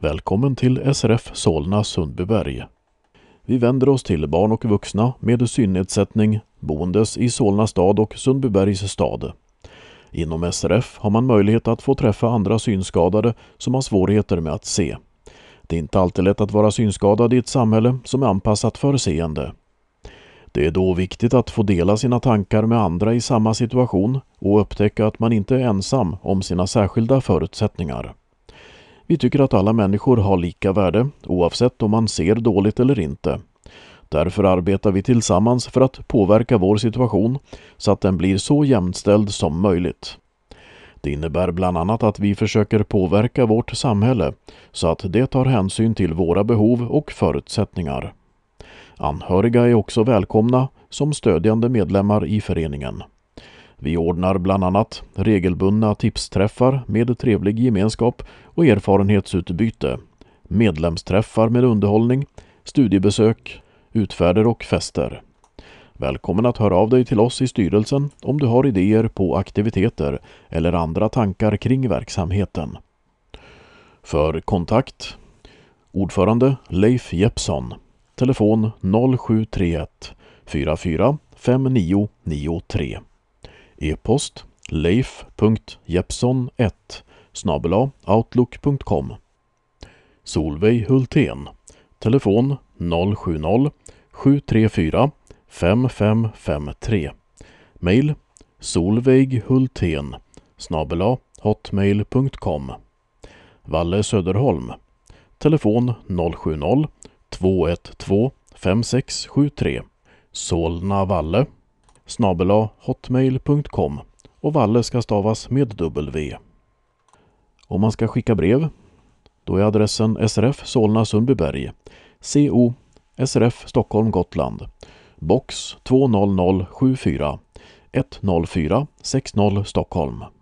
Välkommen till SRF Solna Sundbyberg. Vi vänder oss till barn och vuxna med synnedsättning boendes i Solna stad och Sundbybergs stad. Inom SRF har man möjlighet att få träffa andra synskadade som har svårigheter med att se. Det är inte alltid lätt att vara synskadad i ett samhälle som är anpassat för seende. Det är då viktigt att få dela sina tankar med andra i samma situation och upptäcka att man inte är ensam om sina särskilda förutsättningar. Vi tycker att alla människor har lika värde oavsett om man ser dåligt eller inte. Därför arbetar vi tillsammans för att påverka vår situation så att den blir så jämställd som möjligt. Det innebär bland annat att vi försöker påverka vårt samhälle så att det tar hänsyn till våra behov och förutsättningar. Anhöriga är också välkomna som stödjande medlemmar i föreningen. Vi ordnar bland annat regelbundna tipsträffar med trevlig gemenskap och erfarenhetsutbyte, medlemsträffar med underhållning, studiebesök, utfärder och fester. Välkommen att höra av dig till oss i styrelsen om du har idéer på aktiviteter eller andra tankar kring verksamheten. För kontakt: ordförande Leif Jeppsson, telefon 0731 44 5993. E-post leif.jeppson1@outlook.com. Solveig Hultén, telefon 070 734 5553. Mail solveighulten@hotmail.com. Valle Söderholm, telefon 070 212 5673. Solna Valle @hotmail.com, och Valle ska stavas med W. Om man ska skicka brev, då är adressen SRF Solna Sundbyberg, CO SRF Stockholm Gotland, box 20074 104 60 Stockholm.